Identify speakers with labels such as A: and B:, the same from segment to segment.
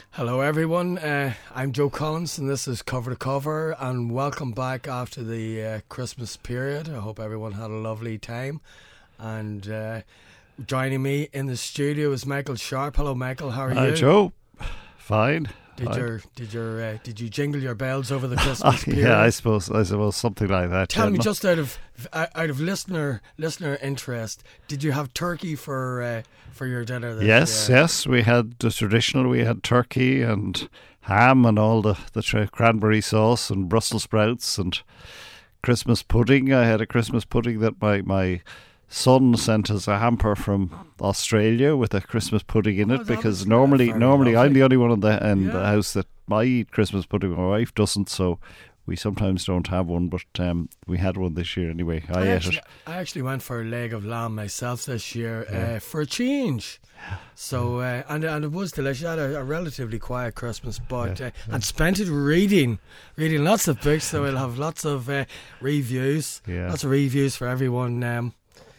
A: Hello everyone, I'm Joe Collins and this is Cover to Cover, and welcome back after the Christmas period. I hope everyone had a lovely time, and joining me in the studio is Michael Sharp. Hello Michael, how are you?
B: Hi Joe, fine.
A: Did you jingle your bells over the Christmas period?
B: Yeah, I suppose something like that.
A: Tell me, just out of listener interest, did you have turkey for your dinner?
B: Yes, we had the traditional. We had turkey and ham and all the cranberry sauce and Brussels sprouts and Christmas pudding. I had a Christmas pudding that my son sent us a hamper from Australia with a Christmas pudding in it, because normally I'm the only one in the house that I eat Christmas pudding. My wife doesn't, so we sometimes don't have one, but we had one this year anyway. I ate it.
A: I actually went for a leg of lamb myself this year for a change. So and it was delicious. I had a relatively quiet Christmas, but and spent it reading lots of books. So we'll have lots of reviews, lots of reviews for everyone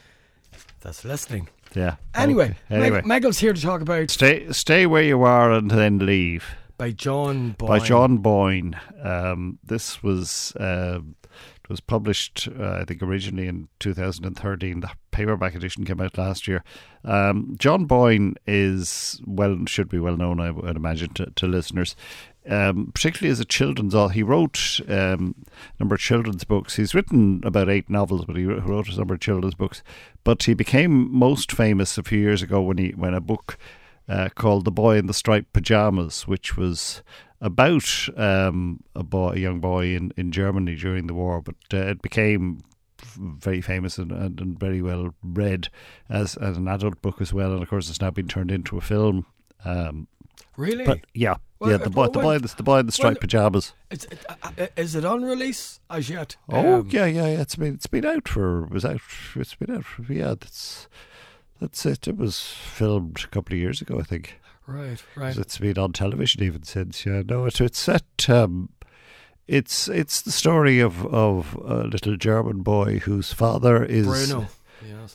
A: that's listening.
B: Yeah.
A: Anyway. Michael's here to talk about
B: Stay Where You Are and Then Leave
A: by John Boyne.
B: By John Boyne. This was it was published, I think, originally in 2013. The paperback edition came out last year. John Boyne should be well known, I would imagine, to listeners. Particularly as a children's author. He wrote a number of children's books. He's written about 8 novels, but he wrote a number of children's books. But he became most famous a few years ago when a book called The Boy in the Striped Pyjamas, which was about a young boy in Germany during the war, but it became very famous and very well read as an adult book as well. And of course, it's now been turned into a film.
A: Really?
B: But the boy in the striped pajamas.
A: Is it on release as yet?
B: Oh yeah. It's been out for. Yeah, that's it. It was filmed a couple of years ago, I think.
A: Right.
B: It's been on television even since. Yeah, no, it's set. It's the story of a little German boy whose father is
A: Bruno. Yes.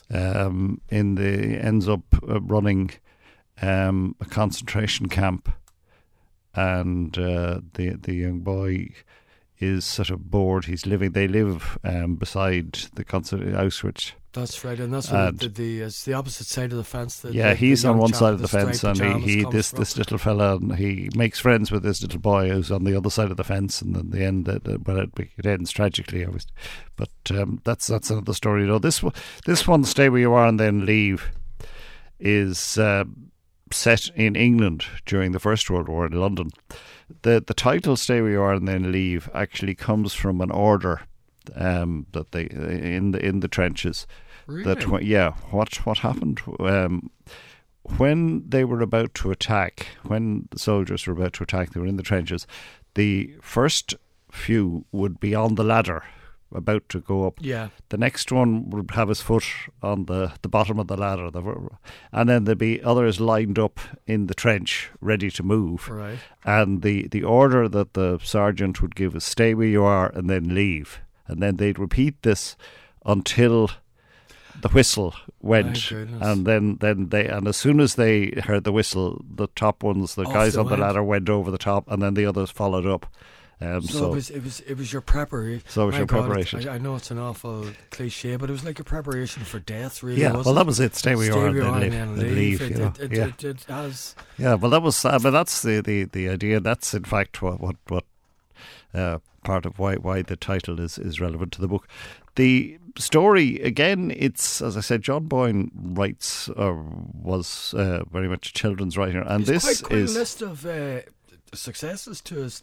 B: ends up running a concentration camp, and the young boy is sort of bored. They live beside the Auschwitz.
A: That's right, and that's it's the opposite side of the fence.
B: He's on one side of the fence, and this little fella, and he makes friends with this little boy who's on the other side of the fence, and in the end, it ends tragically, obviously. But that's another story. You know, this one, Stay Where You Are and Then Leave, is set in England during the First World War in London. The title "Stay Where You Are and Then Leave" actually comes from an order that they in the trenches.
A: Really?
B: What happened when they were about to attack? When the soldiers were about to attack, they were in the trenches. The first few would be on the ladder, about to go up.
A: Yeah.
B: The next one would have his foot on the bottom of the ladder, and then there'd be others lined up in the trench, ready to move.
A: Right.
B: And the order that the sergeant would give is "Stay where you are and then leave," and then they'd repeat this until the whistle went, and then as soon as they heard the whistle, the top ones, the guys on the ladder, went over the top, and then the others followed up.
A: So it was your preparation.
B: So it was your preparation.
A: I know it's an awful cliche, but it was like your preparation for death, really.
B: Yeah,
A: wasn't
B: that was it. Stay where you are and then leave.
A: It has.
B: Yeah, well, that was. But that's the idea. That's in fact what part of why the title is relevant to the book. The story, again, it's, as I said, John Boyne was very much a children's writer, and
A: it's quite a list of successes to his.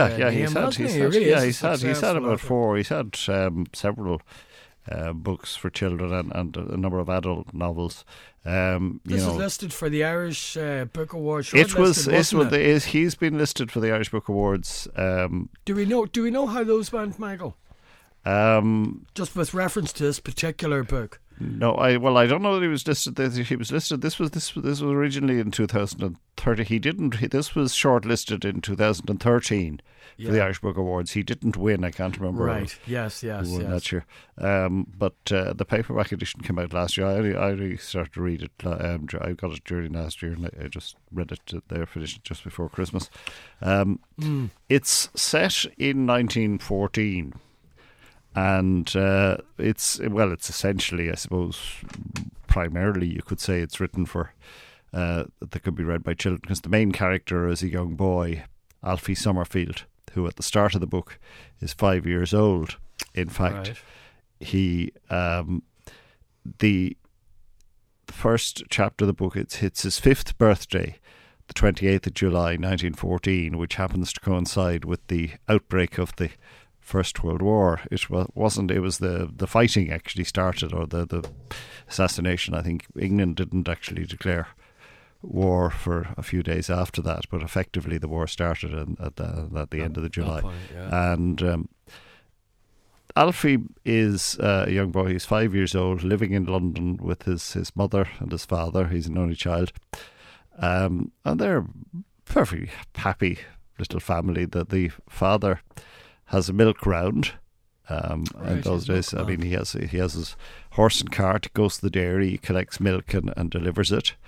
B: He's had about 4. He's had several books for children and a number of adult novels.
A: This is listed for the Irish Book Awards.
B: He's been listed for the Irish Book Awards.
A: Do we know how those went, Michael? Just with reference to this particular book.
B: No, I don't know that he was listed. He was listed. This was originally in 2030. He didn't. This was shortlisted in 2013 for the Irish Book Awards. He didn't win. I can't remember.
A: Right. Yes.
B: Who won that year. But the paperback edition came out last year. I only started to read it. I got it during last year, and I just read it there, finished it just before Christmas. It's set in 1914. And it's essentially, I suppose, primarily you could say it's written for that could be read by children, because the main character is a young boy, Alfie Summerfield, who at the start of the book is 5 years old. In fact, he the first chapter of the book, it's his 5th birthday, the 28th of July 1914, which happens to coincide with the outbreak of the First World War. It wasn't. It was the fighting actually started, or the assassination. I think England didn't actually declare war for a few days after that, but effectively the war started at the end of the July.
A: Point, yeah.
B: And Alfie is a young boy. He's 5 years old, living in London with his mother and his father. He's an only child, and they're very happy little family. That the father has a milk round. In those days, I mean, he has his horse and cart, goes to the dairy, he collects milk and delivers it.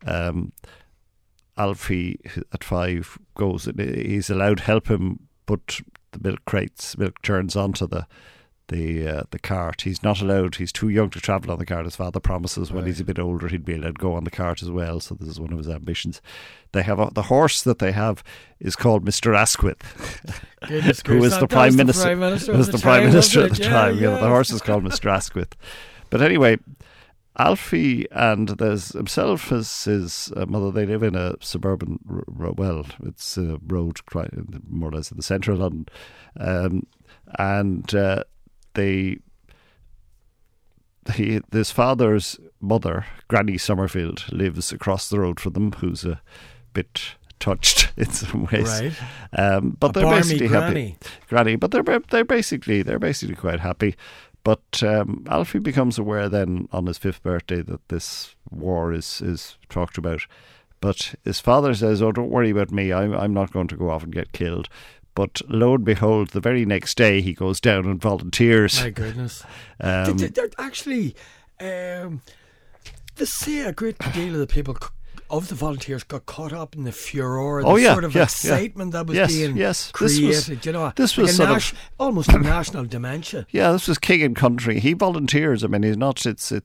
B: Alfie at 5 goes. He's allowed to help him put the milk churns onto the cart. He's not allowed. He's too young to travel on the cart. His father promises when he's a bit older he'd be allowed to go on the cart as well. So this is one of his ambitions. They have the horse that they have is called Mr. Asquith, who is the prime minister. Was the prime minister at the time. Yeah, the horse is called Mr. Asquith. But anyway, Alfie and there's himself, his mother. They live in a suburban. It's a road more or less in the centre of London, his father's mother, Granny Summerfield, lives across the road from them, who's a bit touched in some ways.
A: Right.
B: But they're basically
A: granny.
B: happy. Granny, but they're basically quite happy. But Alfie becomes aware then on his 5th birthday that this war is talked about. But his father says, "Oh, don't worry about me. I'm not going to go off and get killed." But lo and behold, the very next day he goes down and volunteers.
A: My goodness. Actually, they say a great deal of the people of the volunteers got caught up in the furor, sort of excitement that was being created. You know,
B: this was
A: almost a national dementia.
B: Yeah, this was king and country. He volunteers. I mean, he's not.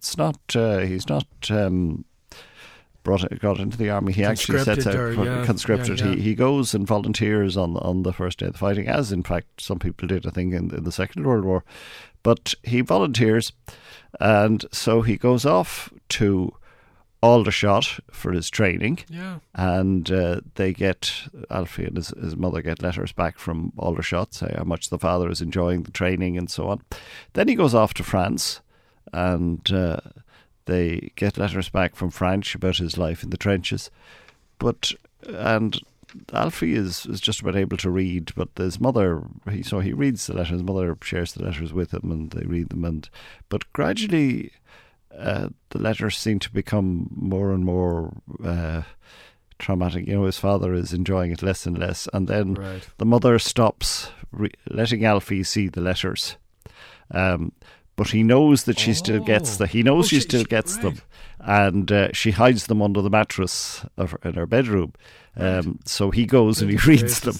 B: Got into the army. He actually sets out conscripted. Yeah. He goes and volunteers on the first day of the fighting, as in fact some people did, I think, in the Second World War. But he volunteers, and so he goes off to Aldershot for his training.
A: Yeah.
B: And Alfie and his mother get letters back from Aldershot, say how much the father is enjoying the training and so on. Then he goes off to France, and they get letters back from French about his life in the trenches. And Alfie is just about able to read, but his mother, he reads the letters. His mother shares the letters with him, and they read them. But gradually, the letters seem to become more and more traumatic. You know, his father is enjoying it less and less, and then the mother stops letting Alfie see the letters. But he knows that she still gets them. He knows she still gets them, and she hides them under the mattress in her bedroom. So he goes and he reads them.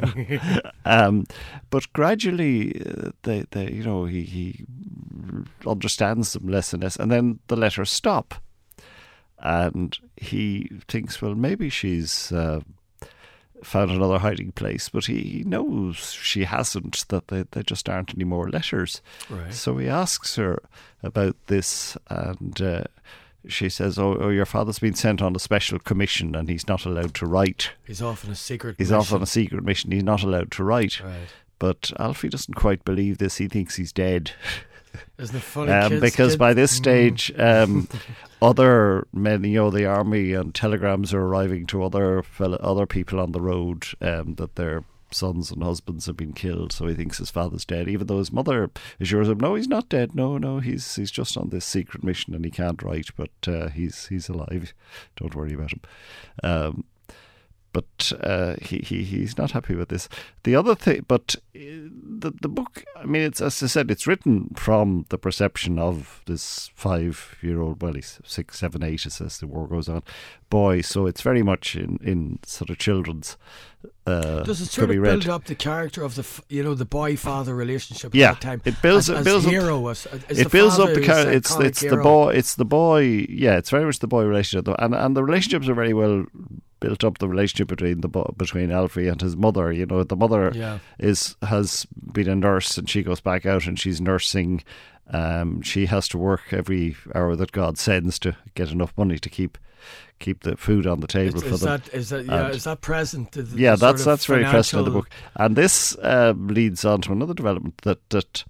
B: But gradually, he understands them less and less, and then the letters stop, and he thinks, well, maybe she's found another hiding place, but he knows she hasn't, that they just aren't any more letters.
A: Right.
B: So he asks her about this, and she says, oh, your father's been sent on a special commission and he's not allowed to write.
A: He's off on a secret
B: mission. He's not allowed to write.
A: Right.
B: But Alfie doesn't quite believe this. He thinks he's dead.
A: Isn't it funny?
B: Because by this stage, other men, the army and telegrams are arriving to other people on the road that they're sons and husbands have been killed, so he thinks his father's dead, even though his mother assures him, no, he's not dead, no, he's just on this secret mission and he can't write, but he's alive, don't worry about him. But he's not happy with this. The other thing, but the book, I mean, it's, as I said, it's written from the perception of this 5-year-old, well, he's 6, 7, 8 as the war goes on, boy. So it's very much in sort of children's.
A: Does it sort of build up the character of the boy-father relationship?
B: Yeah,
A: at that time?
B: It builds
A: as
B: up.
A: hero.
B: It builds up the character. It's the boy. It's the boy. Yeah, it's very much the boy relationship, and the relationships are very well built up. The relationship between Alfie and his mother. The mother has been a nurse, and she goes back out and she's nursing. She has to work every hour that God sends to get enough money to keep the food on the table for them. Is
A: that present?
B: That's very present in the book. And this leads on to another development that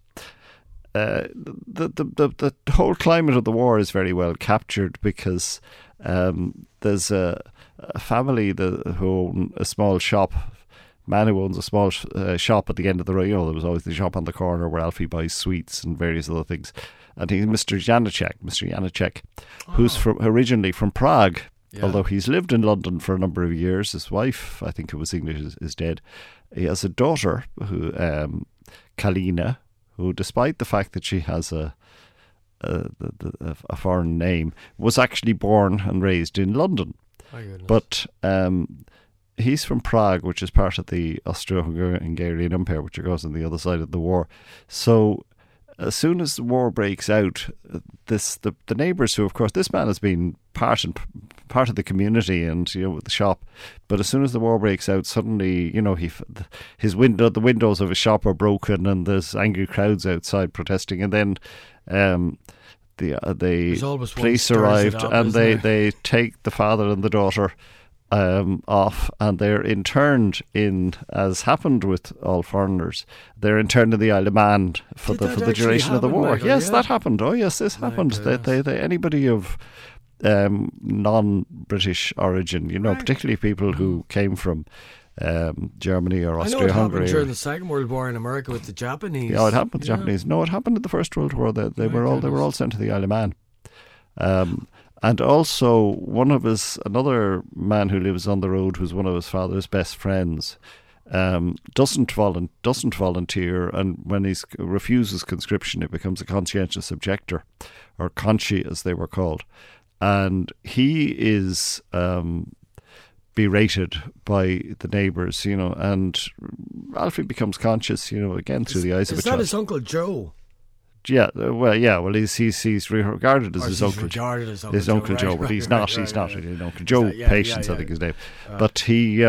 B: the whole climate of the war is very well captured, because there's a family who own a small shop. Man who owns a small shop at the end of the road. There was always the shop on the corner where Alfie buys sweets and various other things. And he's Mr. Janacek, who's originally from Prague. Yeah. Although he's lived in London for a number of years. His wife, I think it was English, is dead. He has a daughter, Kalina, who, despite the fact that she has a foreign name, was actually born and raised in London. But he's from Prague, which is part of the Austro-Hungarian Empire, which goes on the other side of the war. So as soon as the war breaks out, the neighbours, who of course this man has been part of the community and with the shop, but as soon as the war breaks out, suddenly the windows of his shop are broken and there's angry crowds outside protesting, and then the police arrived and they take the father and the daughter off, and they're interned as happened with all foreigners, they're interned in the Isle of Man for the duration of the war.
A: Michael,
B: yes, that happened. Oh yes, this happened. They anybody of non-British origin, particularly people who came from Germany or Austria-Hungary.
A: I know it happened during the Second World War in America with the Japanese.
B: Yeah, it happened with the Japanese. No, it happened in the First World War. They were all sent to the Isle of Man. And also, another man who lives on the road, who's one of his father's best friends, doesn't volunteer, and when he refuses conscription, it becomes a conscientious objector, or conchi as they were called, and he is berated by the neighbours, and Alfie becomes conscious, again through the eyes of a child.
A: Is that his Uncle Joe?
B: Yeah, well, he's regarded as his Uncle Joe, but he's not. He's not really an Uncle Joe. Patience, I think his name. But he,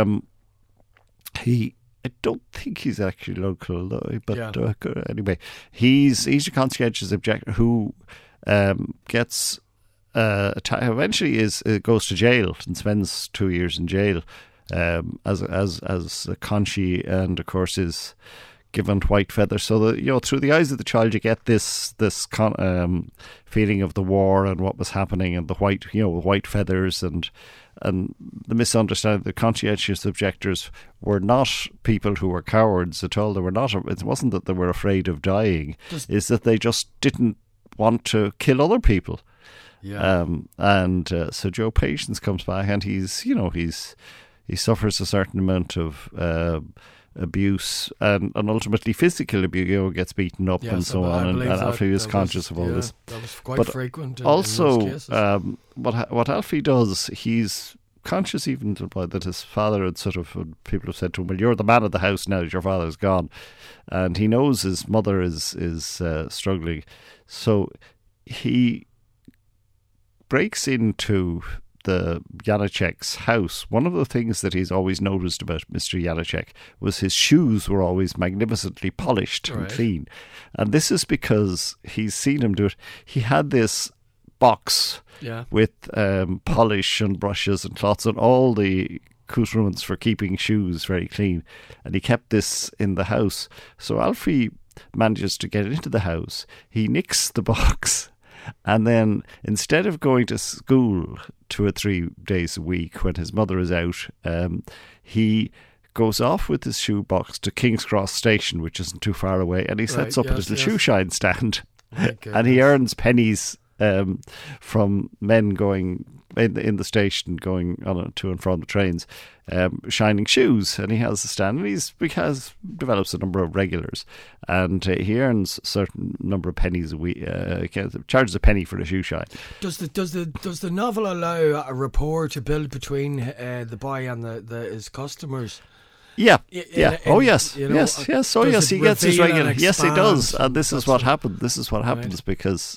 B: I don't think he's actually local though. But anyway, he's a conscientious objector who gets eventually goes to jail and spends 2 years in jail as a conchi, and of course is given white feathers, so that through the eyes of the child you get this feeling of the war and what was happening, and the white feathers and the misunderstanding. The conscientious objectors were not people who were cowards at all. They were not. It wasn't that they were afraid of dying. It's that they just didn't want to kill other people. Yeah. So Joe Patience comes back, and he suffers a certain amount of abuse and ultimately physical abuse, gets beaten up and so on, and Alfie is conscious of all this.
A: That was quite frequent in
B: also
A: most cases.
B: What Alfie does, he's conscious even that his father had people have said to him, well, you're the man of the house now that your father's gone, and he knows his mother is struggling, so he breaks into the Janacek's house. One of the things that he's always noticed about Mr. Janacek was his shoes were always magnificently polished and clean. And this is because he's seen him do it. He had this box with polish and brushes and cloths and all the accoutrements for keeping shoes very clean. And he kept this in the house. So Alfie manages to get into the house. He nicks the box. And then instead of going to school 2 or 3 days a week when his mother is out, he goes off with his shoebox to King's Cross Station, which isn't too far away, and he sets up a little shoe shine stand, and he earns pennies from men going in the station, going on to and from the trains, shining shoes. And he has a stand, and he develops a number of regulars, and he earns a certain number of pennies a week. Charges a penny for a shoe shine.
A: Does the novel allow a rapport to build between the boy and his customers?
B: Yeah. Yes. Oh, yes. He gets his regular. Yes, he does. And this is what happened. This is what happens because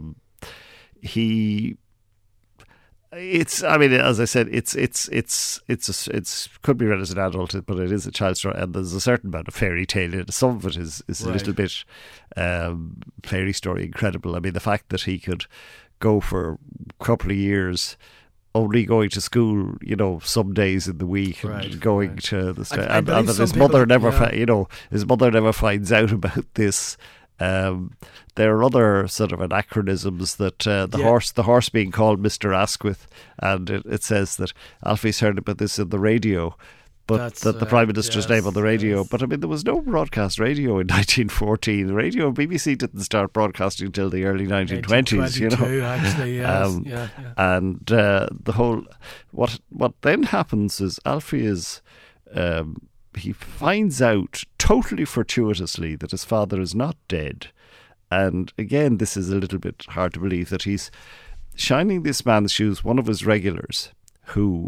B: he. It's. I mean, as I said, it's could be read as an adult, but it is a child's story, and there's a certain amount of fairy tale in it. Some of it is a little bit fairy story incredible. I mean, the fact that he could go for a couple of years only going to school, some days in the week, and going to the and that his mother never, his mother never finds out about this. There are other sort of anachronisms that the horse being called Mr. Asquith, and it says that Alfie's heard about this in the radio, but that the Prime Minister's name on the radio. Yes. But I mean, there was no broadcast radio in 1914. The BBC didn't start broadcasting until the early 1920s.
A: Actually, yes.
B: And the whole what then happens is Alfie is. He finds out totally fortuitously that his father is not dead. And again, this is a little bit hard to believe, that he's shining this man's shoes, one of his regulars, who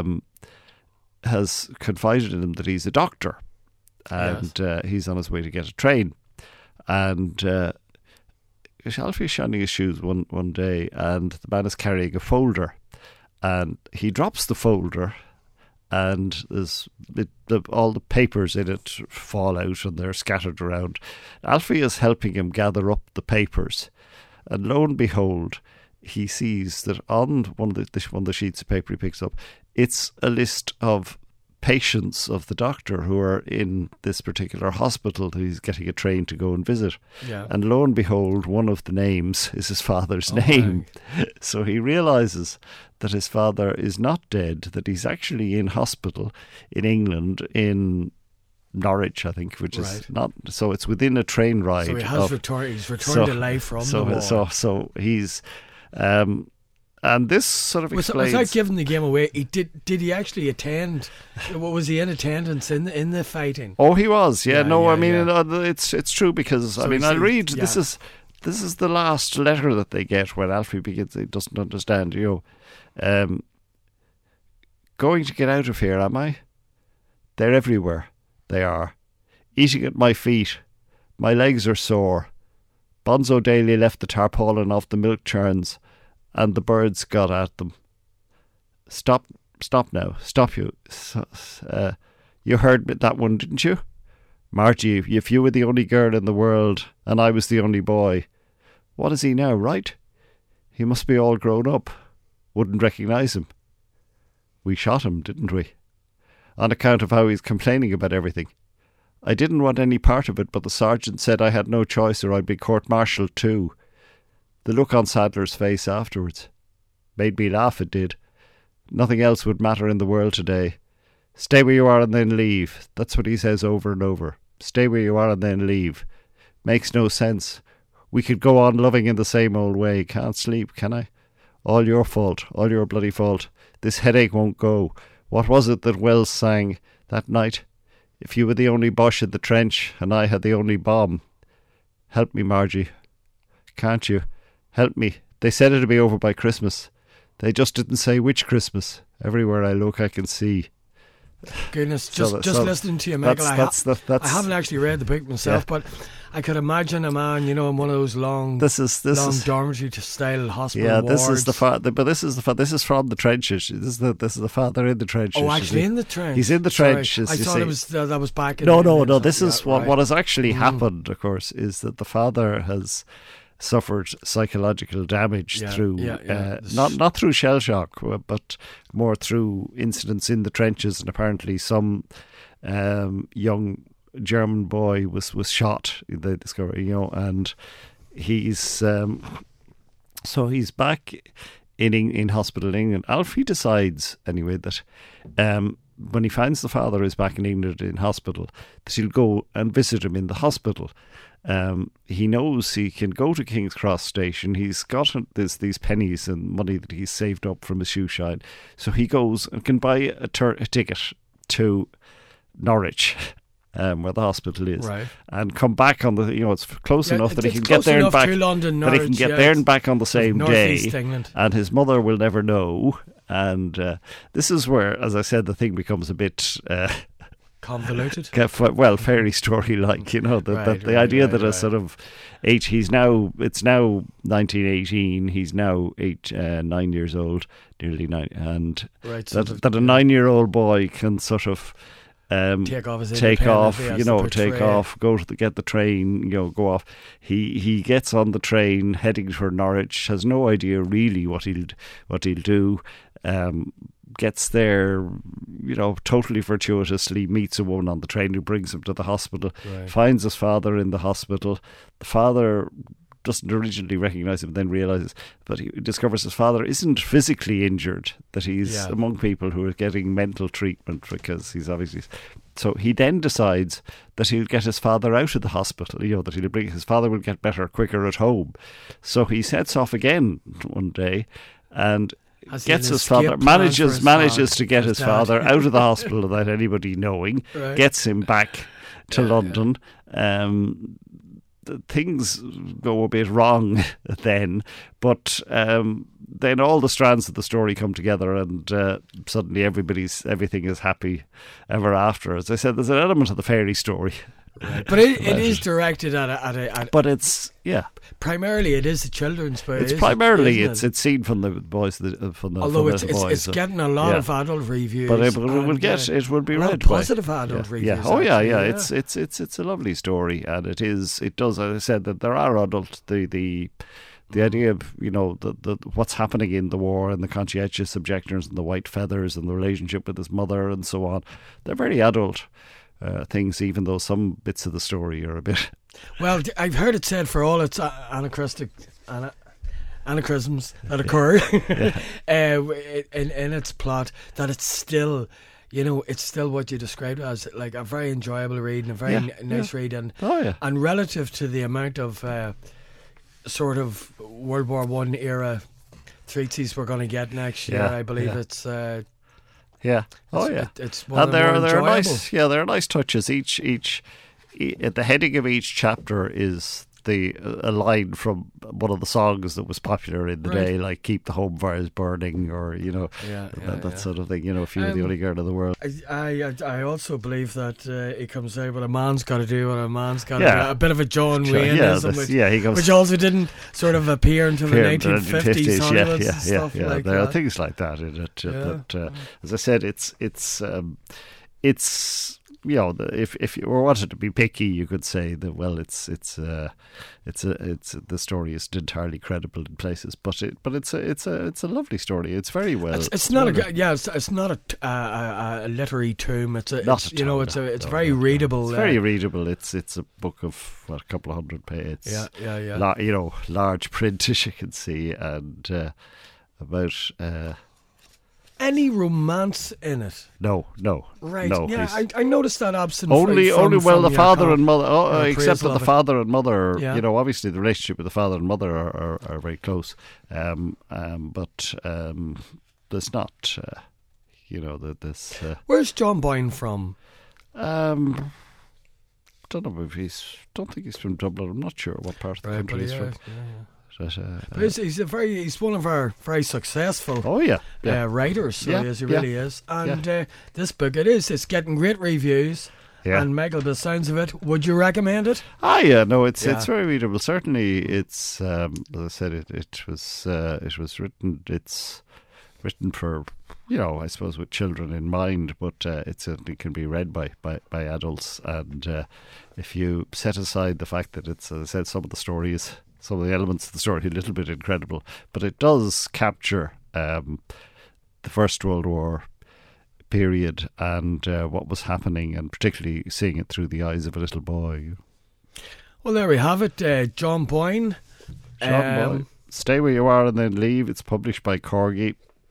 B: has confided in him that he's a doctor. And he's on his way to get a train. And Alfie is shining his shoes one day, and the man is carrying a folder. And he drops the folder, and all the papers in it fall out and they're scattered around. Alfie is helping him gather up the papers, and lo and behold, he sees that on one of the sheets of paper he picks up, it's a list of patients of the doctor who are in this particular hospital that he's getting a train to go and visit. Yeah. And lo and behold, one of the names is his father's name. So he realises that his father is not dead, that he's actually in hospital in England, in Norwich, I think, which is not. So it's within a train ride.
A: So he has returned to life from the war.
B: So he's. And this sort of explains.
A: Without giving the game away, did he actually attend? Was he in attendance in the fighting?
B: Oh, he was. It's true, because so I'll read. Yeah. This is the last letter that they get when Alfie begins. He doesn't understand. Going to get out of here, am I? They're everywhere. They are eating at my feet. My legs are sore. Bonzo Daly left the tarpaulin off the milk churns, and the birds got at them. Stop now. Stop you. You heard that one, didn't you? Margie, if you were the only girl in the world and I was the only boy, what is he now, right? He must be all grown up. Wouldn't recognise him. We shot him, didn't we? On account of how he's complaining about everything. I didn't want any part of it, but the sergeant said I had no choice or I'd be court-martialed too. The look on Sadler's face afterwards made me laugh, it did. Nothing else would matter in the world today. Stay where you are and then leave. That's what he says over and over. Stay where you are and then leave. Makes no sense. We could go on loving in the same old way. Can't sleep, can I? All your fault. All your bloody fault. This headache won't go. What was it that Wells sang that night? If you were the only Boche in the trench and I had the only bomb. Help me, Margie. Can't you? Help me. They said it'd be over by Christmas. They just didn't say which Christmas. Everywhere I look, I can see.
A: Goodness, just listening to you, Michael. I haven't actually read the book myself, but I could imagine a man, in one of those long dormitory style hospital wards.
B: This is this is from the trenches. This is the father in the trenches.
A: Oh, actually in the trench.
B: He's in the trench.
A: I thought it was that was back in.
B: No. This is what has actually happened. Of course, is that the father has suffered psychological damage through not through shell shock, but more through incidents in the trenches, and apparently some young German boy was shot. They discover, and he's so he's back in hospital in England. Alfie decides anyway that when he finds the father is back in England in hospital, that he'll go and visit him in the hospital. He knows he can go to King's Cross station. He's got these pennies and money that he's saved up from his shoe shine. So he goes and can buy a ticket to Norwich, where the hospital is,
A: Right.
B: and come back on the, it's close enough that he can get there and back.
A: London,
B: that he can get there and back on the same day.
A: England.
B: And his mother will never know. And this is where, as I said, the thing becomes a bit
A: convoluted.
B: Well, fairy story like, the idea that a sort of it's now 1918, he's now 9 years old, nearly 9, and that a 9-year-old boy can sort of
A: take off,
B: go to get the train, go off. He gets on the train heading for Norwich, has no idea really what he'll do. Gets there, totally fortuitously, meets a woman on the train who brings him to the hospital, finds his father in the hospital. The father doesn't originally recognise him, then realises, but he discovers his father isn't physically injured, that he's among people who are getting mental treatment because he's obviously... So he then decides that he'll get his father out of the hospital, that his father will get better quicker at home. So he sets off again one day and gets his father, manages to get his father out of the hospital without anybody knowing, gets him back to London. Things go a bit wrong then, but then all the strands of the story come together, and suddenly everything is happy ever after. As I said, there's an element of the fairy story.
A: Right. But it is directed at
B: but it's
A: primarily it is a children's book.
B: It's seen from the boys
A: although it's getting a lot of adult reviews,
B: but it will be read
A: positive adult reviews.
B: It's a lovely story, and it does, as I said, that there are adult the idea of the what's happening in the war and the conscientious objectors and the white feathers and the relationship with his mother and so on. They're very adult things, even though some bits of the story are a bit...
A: Well, I've heard it said for all its anachronisms that occur in its plot, that it's still... it's still what you described as like a very enjoyable read and a very nice read, and relative to the amount of sort of World War I era treaties we're going to get next year, I believe it's... It's one of the more enjoyable.
B: There are nice touches. Each at the heading of each chapter is a line from one of the songs that was popular in the day, like "Keep the Home Fires Burning," or that sort of thing. If you were the only girl in the world.
A: I also believe that it comes out what a man's got to do, what a man's got to do. A bit of a John Wayne-ism, which also didn't sort of appear until the 1950s.
B: There are things like that in it. But as I said, it's if you wanted to be picky, you could say that the story isn't entirely credible in places, but it's a lovely story. It's very well.
A: It's not a literary tomb. It's very readable.
B: It's very readable. It's a book of a couple of 100 pages. Large print, as you can see, and about.
A: Any romance in it?
B: No.
A: Right.
B: No,
A: I noticed that absent.
B: Only the father and mother. Except that the father and mother, obviously the relationship with the father and mother are very close. But there's not. This.
A: Where's John Boyne from?
B: Don't know if don't think he's from Dublin. I'm not sure what part of the country he's from.
A: But he's one of our very successful writers, so he really is. And this book, it's getting great reviews. And Michael, by the sounds of it, would you recommend it?
B: It's very readable. Certainly, it's as I said, it was written for I suppose with children in mind, but it certainly can be read by adults. And if you set aside the fact that it's, as I said, some of the elements of the story are a little bit incredible, but it does capture the First World War period and what was happening, and particularly seeing it through the eyes of a little boy.
A: Well, there we have it. John Boyne.
B: Stay Where You Are and Then Leave. It's published by Corgi.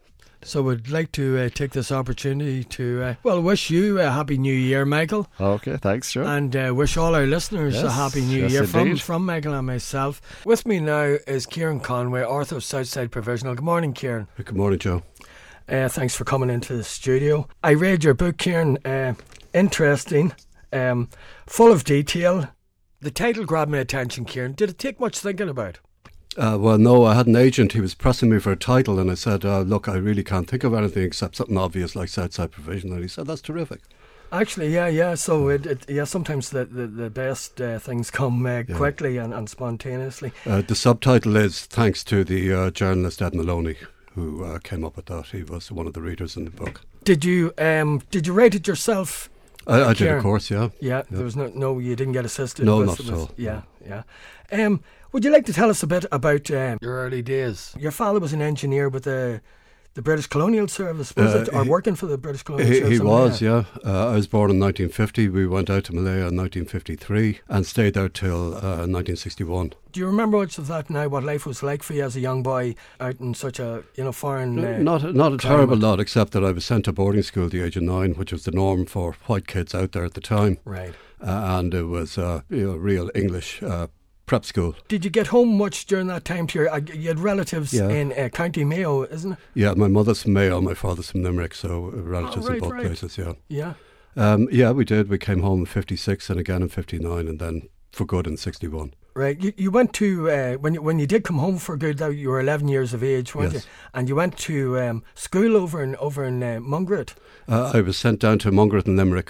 A: So we'd like to take this opportunity to, wish you a Happy New Year, Michael.
B: Okay, thanks, Joe.
A: And wish all our listeners a Happy New Year
B: indeed.
A: from Michael and myself. With me now is Kieran Conway, author of Southside Provisional. Good morning, Kieran.
C: Good morning, Joe.
A: Thanks for coming into the studio. I read your book, Kieran. Interesting, full of detail. The title grabbed my attention, Kieran. Did it take much thinking about?
C: Well, no, I had an agent. He was pressing me for a title, and I said, look, I really can't think of anything except something obvious like Southside Provisional. And he said, that's terrific.
A: Actually, yeah. So, sometimes the best things come quickly and spontaneously.
C: The subtitle is thanks to the journalist Ed Maloney, who came up with that. He was one of the readers in the book.
A: Did you write it yourself?
C: I did, of course, yeah.
A: Yeah, there was no, you didn't get assisted?
C: No, not at all.
A: Yeah. Would you like to tell us a bit about your early days? Your father was an engineer with the British Colonial Service, was it? Or working for the British Colonial Service?
C: He was, yeah. I was born in 1950. We went out to Malaya in 1953 and stayed there till 1961.
A: Do you remember much of that now, what life was like for you as a young boy out in such a foreign
C: Not a terrible lot, except that I was sent to boarding school at the age of 9, which was the norm for white kids out there at the time.
A: Right.
C: And it was real English prep school.
A: Did you get home much during that time? You had relatives in County Mayo, isn't it?
C: Yeah, my mother's from Mayo, my father's from Limerick, so relatives in both places,
A: Yeah.
C: Yeah, we did. We came home in 56 and again in 59 and then for good in 61.
A: Right. You went to, when you did come home for good, you were 11 years of age, weren't you? And you went to school over in Mungret.
C: I was sent down to Mungret in Limerick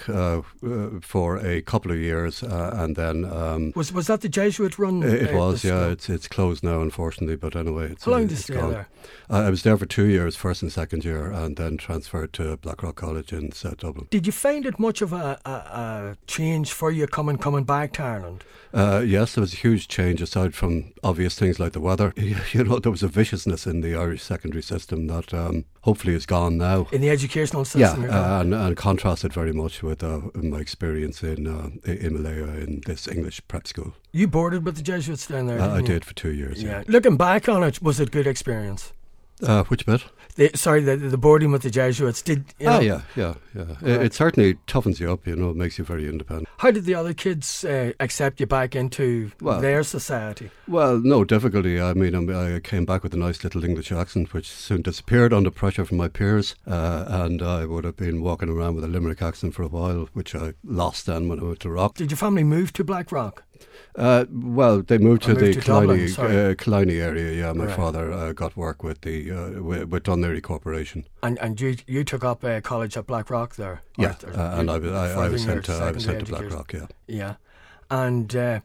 C: for a couple of years and then...
A: Was that the Jesuit run?
C: It was, yeah. It's closed now, unfortunately, but anyway.
A: How long did you stay there?
C: I was there for 2 years, first and second year, and then transferred to Blackrock College in South Dublin.
A: Did you find it much of a change for you coming back to Ireland?
C: Yes, there was a huge change aside from obvious things like the weather. There was a viciousness in the Irish secondary system that hopefully is gone now.
A: In the educational system?
C: Yeah, and contrasted very much with my experience in Malaya in this English prep school.
A: You boarded with the Jesuits down there,
C: I did for 2 years, yeah.
A: Looking back on it, was it a good experience?
C: Which bit?
A: The boarding with the Jesuits. Did you know?
C: Yeah. It certainly toughens you up, it makes you very independent.
A: How did the other kids accept you back into their society?
C: Well, no difficulty. I mean, I came back with a nice little English accent, which soon disappeared under pressure from my peers, and I would have been walking around with a Limerick accent for a while, which I lost then when I went to Rock.
A: Did your family move to Blackrock?
C: Well, they moved to the
A: Killiney
C: area. Yeah, my father got work with the with Dunleary Corporation.
A: And you took up college at Blackrock there.
C: Yeah, and I was sent to Blackrock. Yeah.
A: Yeah, and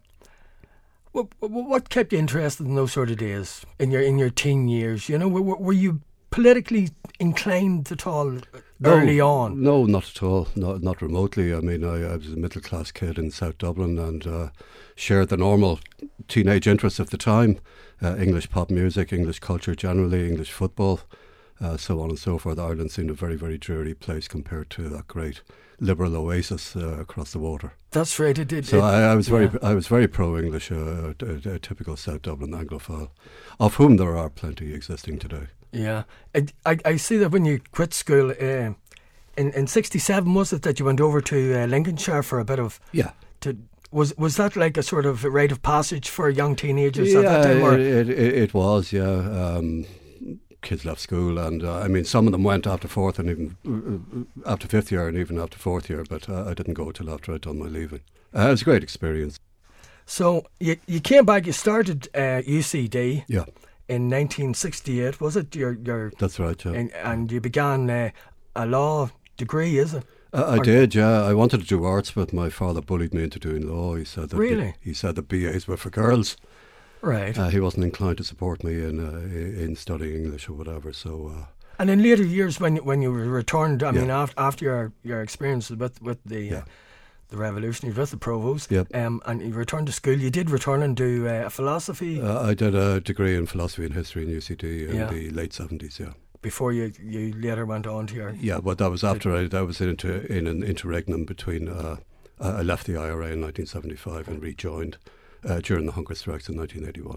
A: what kept you interested in those sort of days in your teen years? Were you politically inclined at all early on?
C: No, not at all. Not remotely. I mean, I was a middle class kid in South Dublin and shared the normal teenage interests of the time: English pop music, English culture generally, English football, so on and so forth. Ireland seemed a very, very dreary place compared to that great liberal oasis across the water.
A: That's right. It did.
C: So I was very pro-English, a typical South Dublin Anglophile, of whom there are plenty existing today.
A: Yeah, I see that when you quit school in 67, was it that you went over to Lincolnshire for a bit of...
C: Yeah.
A: Was that like a sort of rite of passage for young teenagers at that time?
C: It was, yeah. Kids left school and I mean some of them went after fourth and even after fifth year and even after fourth year, but I didn't go till after I'd done my leaving. It was a great experience. So
A: you came back, you started UCD.
C: Yeah.
A: In 1968, was it?
C: That's right, yeah.
A: And you began a law degree, is it?
C: I did, yeah. I wanted to do arts, but my father bullied me into doing law. He said that
A: really?
C: He said that BAs were for girls.
A: Right.
C: He wasn't inclined to support me in studying English or whatever. So.
A: And in later years, when you returned, I mean, after your experience with the revolutionaries, with the provost, and you returned to school, you did return and do a philosophy.
C: I did a degree in philosophy and history in UCD in the late 70s. Yeah.
A: Before you later went on to your...
C: Yeah, but that was after I was in an interregnum between... I left the IRA in 1975 and rejoined during the hunger strikes in 1981.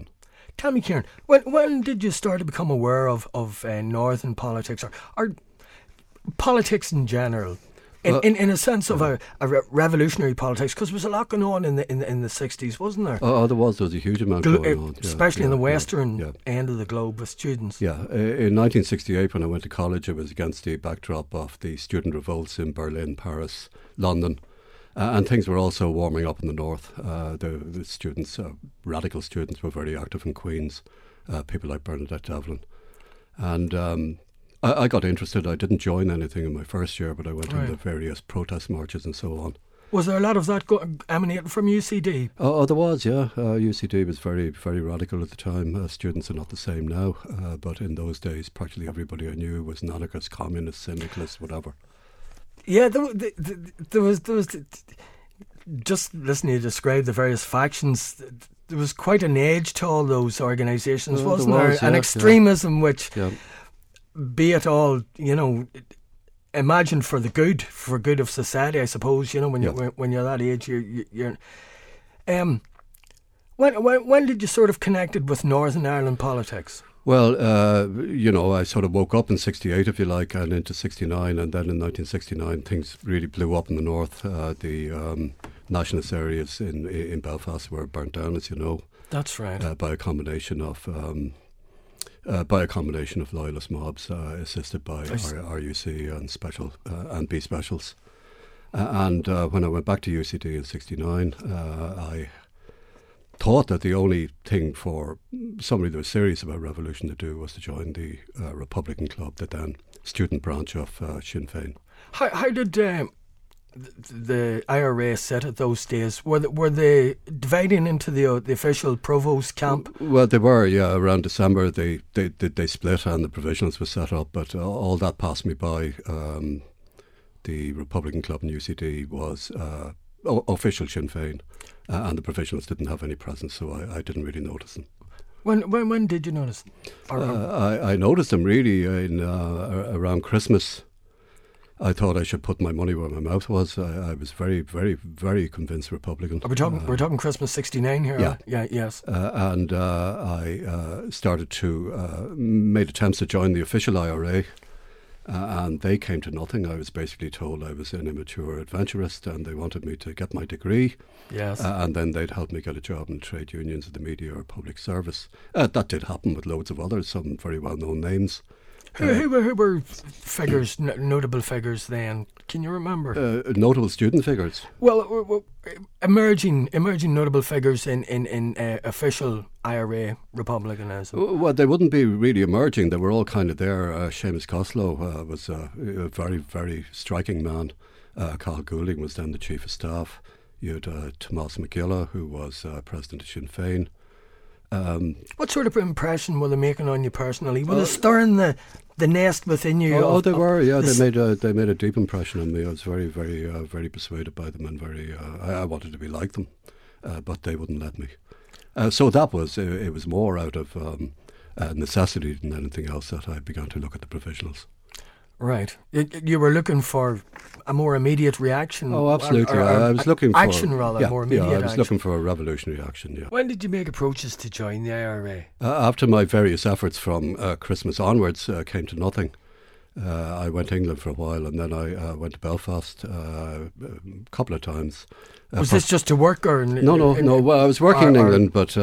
A: Tell me, Kieran, when did you start to become aware of Northern politics or politics in general? In a sense of a revolutionary politics, because there was a lot going on in the 60s, wasn't there?
C: Oh, there was a huge amount going on.
A: Especially in the western end of the globe with students.
C: Yeah, in 1968 when I went to college, it was against the backdrop of the student revolts in Berlin, Paris, London, and things were also warming up in the north. The students, radical students, were very active in Queens, people like Bernadette Devlin. And I got interested. I didn't join anything in my first year, but I went to the various protest marches and so on.
A: Was there a lot of that emanating from UCD?
C: Oh, there was, yeah. UCD was very, very radical at the time. Students are not the same now, but in those days, practically everybody I knew was an anarchist, communist, syndicalist, whatever.
A: Yeah, there was just listening to you describe the various factions. There was quite an age to all those organisations, wasn't there? An extremism which. Yeah. Be it all, imagined for the good of society, I suppose. When you're that age, you're. When did you sort of connected with Northern Ireland politics?
C: Well, I sort of woke up in '68, if you like, and into '69, and then in 1969 things really blew up in the north. The nationalist areas in Belfast were burnt down, as you know.
A: That's right.
C: By a combination of loyalist mobs assisted by RUC and special and B specials. And when I went back to UCD in '69, I thought that the only thing for somebody that was serious about revolution to do was to join the Republican Club, the then student branch of Sinn Féin.
A: How did the IRA sit at those days? Were they dividing into the official provost camp?
C: Well, they were, yeah. Around December they split and the provisionals were set up, but all that passed me by. The Republican Club in UCD was official Sinn Féin, and the provisionals didn't have any presence, so I didn't really notice them.
A: When did you notice them?
C: I noticed them really in around Christmas. I thought I should put my money where my mouth was. I was very, very, very convinced Republican.
A: We're talking Christmas '69 here.
C: Yeah.
A: Yes.
C: And I started to made attempts to join the official IRA, and they came to nothing. I was basically told I was an immature adventurist, and they wanted me to get my degree.
A: Yes.
C: And then they'd help me get a job in trade unions, the media, or public service. That did happen with loads of others, some very well-known names.
A: Who were figures, notable figures then? Can you remember?
C: Notable student figures?
A: Well, emerging notable figures in official IRA republicanism.
C: Well, they wouldn't be really emerging. They were all kind of there. Seamus Costello was a very, very striking man. Carl Goulding was then the chief of staff. You had Tomás McGilla, who was president of Sinn Féin.
A: What sort of impression were they making on you personally? Were they stirring the nest within you?
C: Oh, they were. Yeah, they made a deep impression on me. I was very, very, very persuaded by them, and very. I wanted to be like them, but they wouldn't let me. So that was it. Was more out of necessity than anything else that I began to look at the provisionals.
A: Right. You were looking for a more immediate reaction.
C: Oh, absolutely. I was looking for
A: action more immediate
C: action. I was
A: action.
C: looking for a revolutionary action. Yeah.
A: When did you make approaches to join the IRA?
C: After my various efforts from Christmas onwards came to nothing. I went to England for a while, and then I went to Belfast a couple of times.
A: Was this just to work or?
C: No. Well, I was working in England, but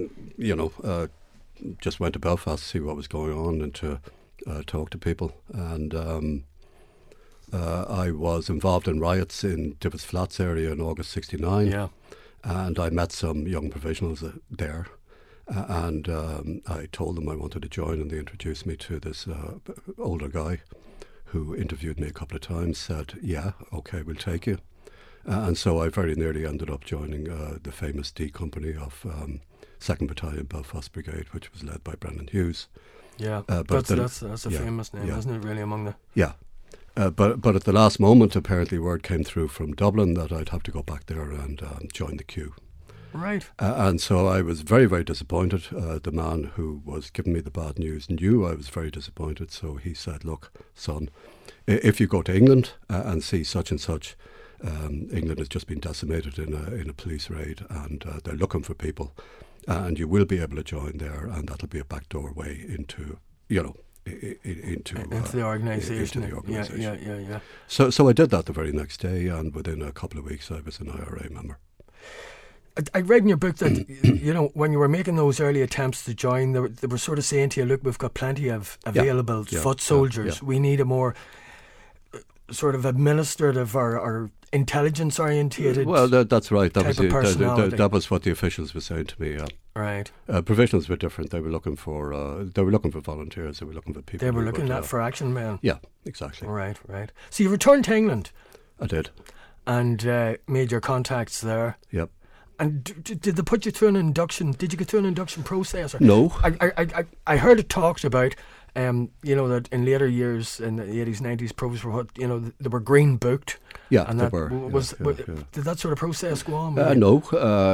C: just went to Belfast to see what was going on and to talk to people. And I was involved in riots in Divis Flats area in August '69.
A: Yeah.
C: And I met some young provisionals there. And I told them I wanted to join, and they introduced me to this older guy who interviewed me a couple of times, said, yeah, OK, we'll take you. And so I very nearly ended up joining the famous D Company of 2nd Battalion Belfast Brigade, which was led by Brendan Hughes.
A: Yeah, that's a famous name, isn't it, really, among the...
C: Yeah. But at the last moment, apparently word came through from Dublin that I'd have to go back there and join the queue.
A: Right.
C: And so I was very, very disappointed. The man who was giving me the bad news knew I was very disappointed. So he said, look, son, if you go to England and see such and such, England has just been decimated in a police raid, and they're looking for people. and you will be able to join there, and that'll be a backdoor way into, into
A: the organisation.
C: Yeah. So I did that the very next day, and within a couple of weeks I was an IRA member.
A: I read in your book that when you were making those early attempts to join, they were sort of saying to you, "Look, we've got plenty of available foot soldiers. We need a more sort of administrative or intelligence orientated."
C: Well, that's right. That
A: was
C: was what the officials were saying to me.
A: Right.
C: Provisionals were different. They were looking for volunteers. They were looking for people.
A: They were looking for action men.
C: Yeah, exactly.
A: Right. So you returned to England.
C: I did.
A: And made your contacts there.
C: Yep.
A: And did they put you through an induction? Did you go through an induction process?
C: No.
A: I heard it talked about, that in later years, in the 80s, 90s, pros were they were green booked.
C: Yeah,
A: and
C: they
A: that
C: were.
A: Did that sort of process go on?
C: No.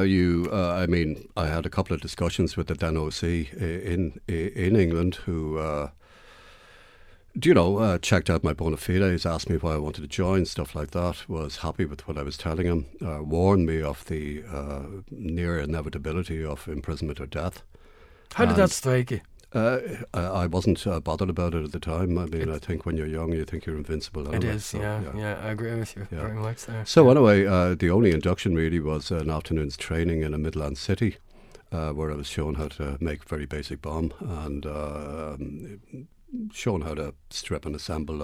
C: I had a couple of discussions with the then OC in England who... checked out my bona fides, asked me why I wanted to join, stuff like that, was happy with what I was telling him, warned me of the near inevitability of imprisonment or death.
A: How did that strike you?
C: I wasn't bothered about it at the time. I mean, I think when you're young, you think you're invincible.
A: It is, so, yeah, I agree with you very much there.
C: So anyway, the only induction really was an afternoon's training in a Midland city, where I was shown how to make a very basic bomb and... shown how to strip and assemble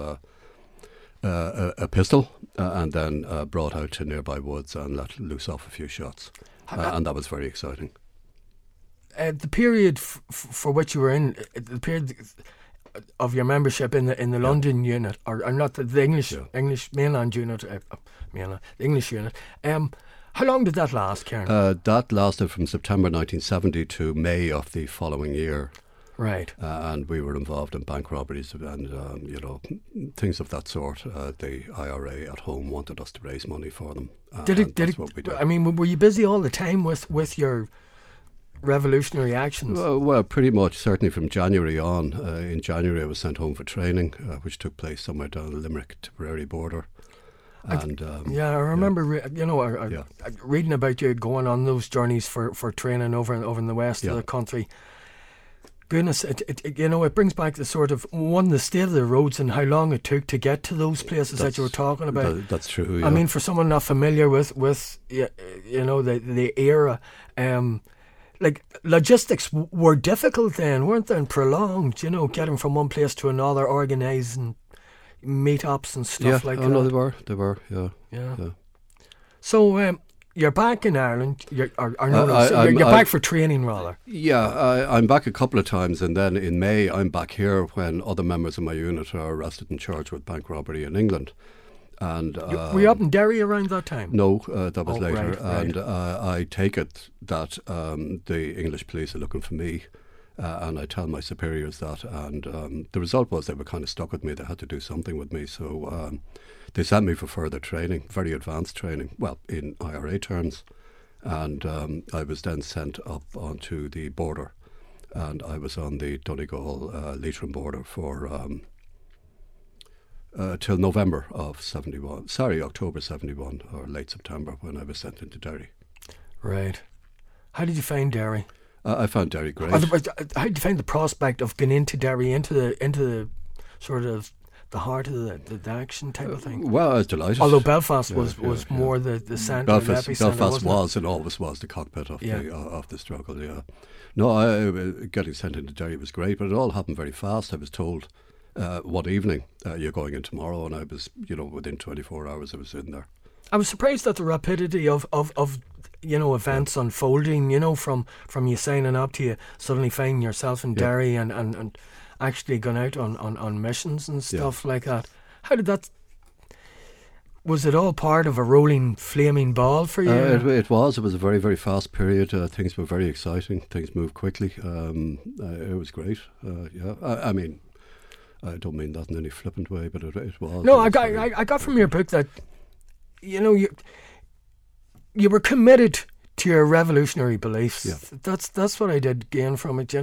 C: a pistol, and then brought out to nearby woods and let loose off a few shots, and that was very exciting.
A: The period for which you were in, the period of your membership in the London unit, or not the English mainland unit, the English unit. How long did that last, Kieran?
C: That lasted from September 1970 to May of the following year.
A: Right.
C: And we were involved in bank robberies and, things of that sort. The IRA at home wanted us to raise money for them. That's what we did.
A: I mean, were you busy all the time with your revolutionary actions?
C: Well, pretty much, certainly from January on. In January I was sent home for training, which took place somewhere down the Limerick-Tipperary border. And
A: I remember, reading about you going on those journeys for training over in the west of the country. Goodness, it brings back the sort of the state of the roads and how long it took to get to those places that you were talking about.
C: That's true. Yeah.
A: I mean, for someone not familiar with the era, logistics were difficult then, weren't they? And prolonged, getting from one place to another, organising meetups and stuff like that.
C: No, they were. Yeah.
A: So. You're back in Ireland. You're back for training, rather.
C: Yeah, I'm back a couple of times, and then in May I'm back here when other members of my unit are arrested and charged with bank robbery in England. And
A: were you up in Derry around that time?
C: No, that was later.
A: Right.
C: And I take it that the English police are looking for me, and I tell my superiors that. And the result was they were kind of stuck with me. They had to do something with me, so. They sent me for further training, very advanced training, well, in IRA terms. And I was then sent up onto the border. And I was on the Donegal-Leitrim border for till November of 71. Sorry, October 71 or late September when I was sent into Derry.
A: Right. How did you find Derry?
C: I found Derry great.
A: How did you find the prospect of going into Derry, into the sort of the heart of the action type of thing?
C: Well, I was delighted.
A: Although Belfast was more the centre, the epicenter,
C: Belfast was and always was the cockpit of the struggle. Yeah, no, getting sent into Derry was great, but it all happened very fast. I was told one evening you're going in tomorrow, and I was, within 24 hours I was in there.
A: I was surprised at the rapidity of events unfolding. From you signing up to you suddenly finding yourself in Derry and actually gone out on missions and stuff like that. How did that... Was it all part of a rolling, flaming ball for you?
C: It was. It was a very, very fast period. Things were very exciting. Things moved quickly. It was great. I mean, I don't mean that in any flippant way, but it was.
A: No, I got from your book that, you were committed to your revolutionary beliefs.
C: Yeah.
A: That's what I did gain from it,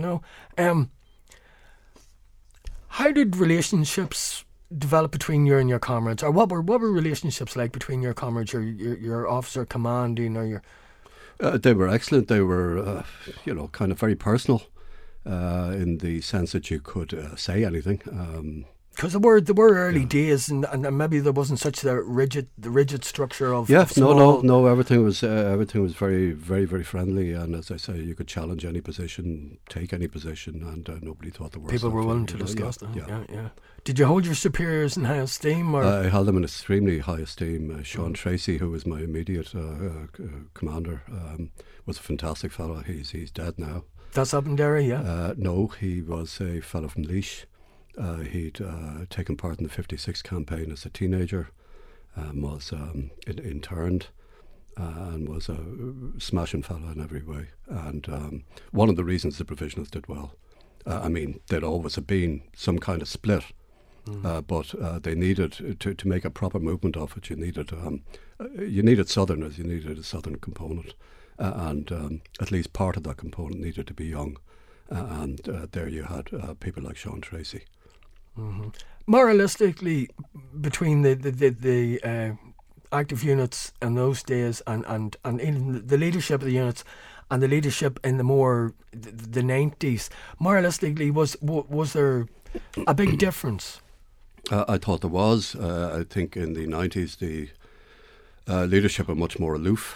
A: How did relationships develop between you and your comrades, or what were relationships like between your comrades, your officer commanding, or your?
C: They were excellent. They were, kind of very personal in the sense that you could say anything.
A: Because there were early days, and maybe there wasn't such the rigid structure of
C: no. Everything was very, very, very friendly, and as I say, you could challenge any position, take any position, and nobody thought the worst.
A: People were willing to discuss them. Yeah. Did you hold your superiors in high esteem? Or?
C: I held them in extremely high esteem. Sean Tracy, who was my immediate commander, was a fantastic fellow. He's dead now.
A: That's up in Derry, yeah.
C: No, he was a fellow from Laois. He'd taken part in the 56 campaign as a teenager, was interned, and was a smashing fellow in every way. And one of the reasons the provisionals did well, there'd always have been some kind of split, but they needed to make a proper movement of it. You needed Southerners, you needed a Southern component, and at least part of that component needed to be young. And there you had people like Sean Tracy.
A: Mm-hmm. Moralistically, between the active units in those days and in the leadership of the units and the leadership in the 90s, moralistically, was there a big difference?
C: I thought there was. I think in the 90s the leadership were much more aloof.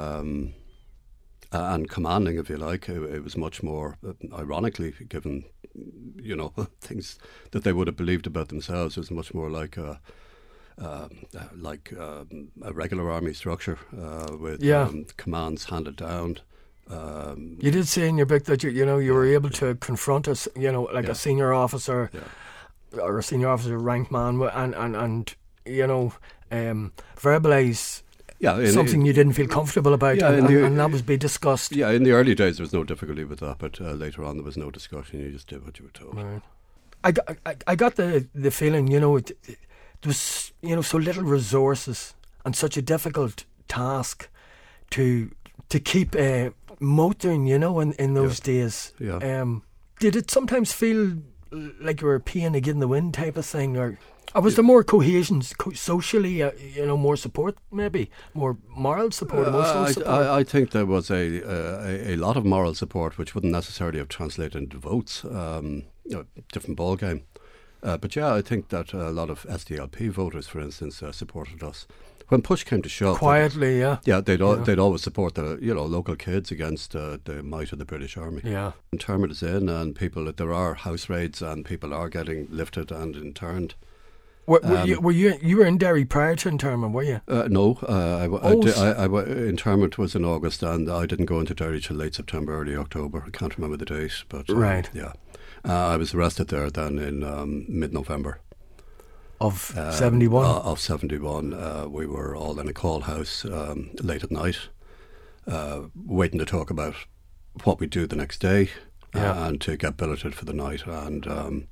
C: And commanding, if you like. It was much more, ironically, given, things that they would have believed about themselves. It was much more like a regular army structure with commands handed down.
A: You did say in your book that you were able to confront us, a senior officer or a senior officer ranked man, and verbalise. Something you didn't feel comfortable about, and that was be discussed.
C: Yeah, in the early days there was no difficulty with that, but later on there was no discussion. You just did what you were told.
A: Right. I got the feeling, there was so little resources and such a difficult task to keep motoring, in those days.
C: Yeah.
A: Did it sometimes feel like you were peeing again in the wind type of thing, or was there more cohesion socially, more support, maybe more moral support, emotional support?
C: I think there was a lot of moral support, which wouldn't necessarily have translated into votes. Different ball game. But I think that a lot of SDLP voters, for instance, supported us. When push came to shove,
A: quietly,
C: they'd always support the local kids against the might of the British Army.
A: Yeah,
C: internment is in, and there are house raids, and people are getting lifted and interned.
A: Were you were in Derry prior to internment, were you?
C: No, internment was in August, and I didn't go into Derry till late September, early October. I can't remember the date, but
A: right.
C: Yeah, I was arrested there then in mid-November
A: of 71.
C: Of 71, we were all in a call house late at night, waiting to talk about what we'd do the next day, and to get billeted for the night. And